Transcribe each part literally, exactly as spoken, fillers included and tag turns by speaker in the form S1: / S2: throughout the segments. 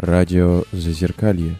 S1: Радио Зазеркалье.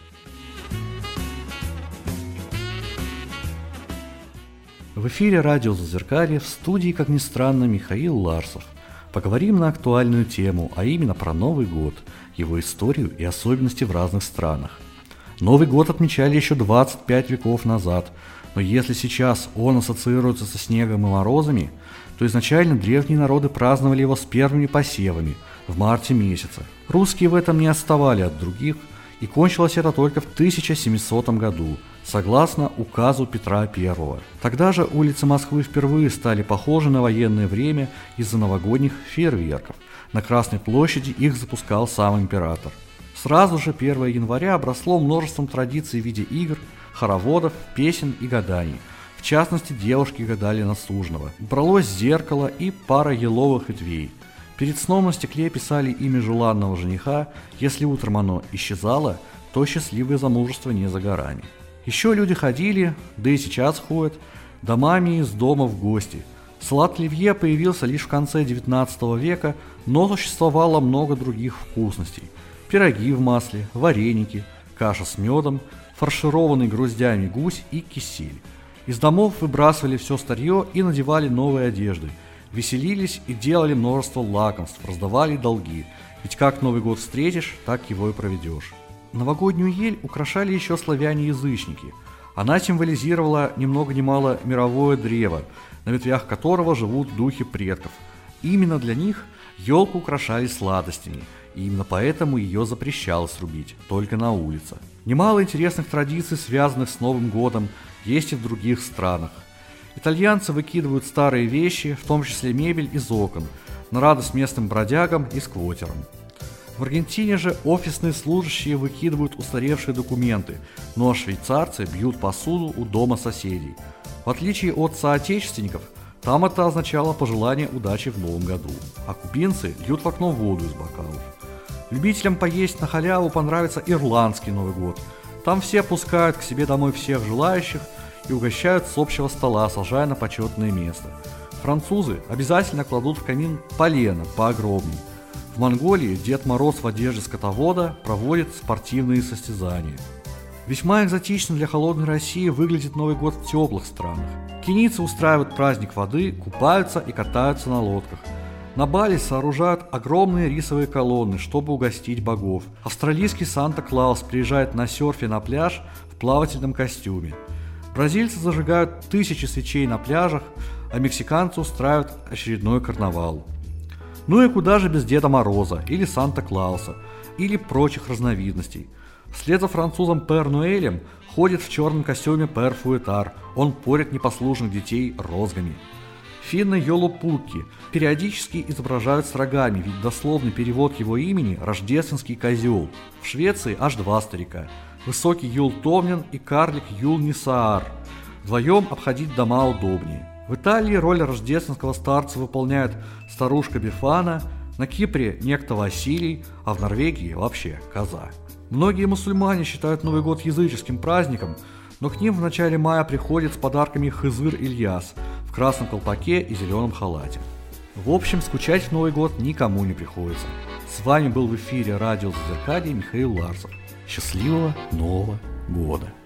S2: В эфире радио Зазеркалье, в студии, как ни странно, Михаил Ларсов. Поговорим на актуальную тему, а именно про Новый год, его историю и особенности в разных странах. Новый год отмечали еще двадцать пять веков назад, но если сейчас он ассоциируется со снегом и морозами, то изначально древние народы праздновали его с первыми посевами в марте месяце. Русские в этом не отставали от других, и кончилось это только в тысяча семисотом году, согласно указу Петра Первого. Тогда же улицы Москвы впервые стали похожи на военное время из-за новогодних фейерверков. На Красной площади их запускал сам император. Сразу же первого января обросло множеством традиций в виде игр, хороводов, песен и гаданий. В частности, девушки гадали на суженого. Бралось зеркало и пара еловых ветвей. Перед сном на стекле писали имя желанного жениха. Если утром оно исчезало, то счастливое замужество не за горами. Еще люди ходили, да и сейчас ходят, домами из дома в гости. Салат оливье появился лишь в конце девятнадцатого века, но существовало много других вкусностей. Пироги в масле, вареники, каша с медом, фаршированный груздями гусь и кисель. Из домов выбрасывали все старье и надевали новые одежды. Веселились и делали множество лакомств, раздавали долги. Ведь как Новый год встретишь, так его и проведешь. Новогоднюю ель украшали еще славяне-язычники. Она символизировала ни много ни мало мировое древо, на ветвях которого живут духи предков. Именно для них елку украшали сладостями, и именно поэтому ее запрещалось рубить, только на улице. Немало интересных традиций, связанных с Новым годом, есть и в других странах. Итальянцы выкидывают старые вещи, в том числе мебель, из окон, на радость местным бродягам и сквотерам. В Аргентине же офисные служащие выкидывают устаревшие документы, ну а швейцарцы бьют посуду у дома соседей. В отличие от соотечественников, там это означало пожелание удачи в новом году, а кубинцы льют в окно воду из бокалов. Любителям поесть на халяву понравится ирландский Новый год. Там все пускают к себе домой всех желающих и угощают с общего стола, сажая на почетное место. Французы обязательно кладут в камин полено поогромней. В Монголии Дед Мороз в одежде скотовода проводит спортивные состязания. Весьма экзотично для холодной России выглядит Новый год в теплых странах. Кенийцы устраивают праздник воды, купаются и катаются на лодках. На Бали сооружают огромные рисовые колонны, чтобы угостить богов. Австралийский Санта-Клаус приезжает на серфе на пляж в плавательном костюме. Бразильцы зажигают тысячи свечей на пляжах, а мексиканцы устраивают очередной карнавал. Ну и куда же без Деда Мороза, или Санта-Клауса, или прочих разновидностей. Вслед за французом Пэр Нуэлем ходит в черном костюме Пэр Фуэтар, он порет непослушных детей розгами. Финны Йолопукки периодически изображают с рогами, ведь дословный перевод его имени – рождественский козел. В Швеции аж два старика – высокий Юл Томнин и карлик Юл Нисаар. Вдвоем обходить дома удобнее. В Италии роль рождественского старца выполняет старушка Бефана, на Кипре некто Василий, а в Норвегии вообще коза. Многие мусульмане считают Новый год языческим праздником, но к ним в начале мая приходит с подарками Хызыр Ильяс в красном колпаке и зеленом халате. В общем, скучать в Новый год никому не приходится. С вами был в эфире радио Зазеркалье Михаил Ларсов. Счастливого Нового года!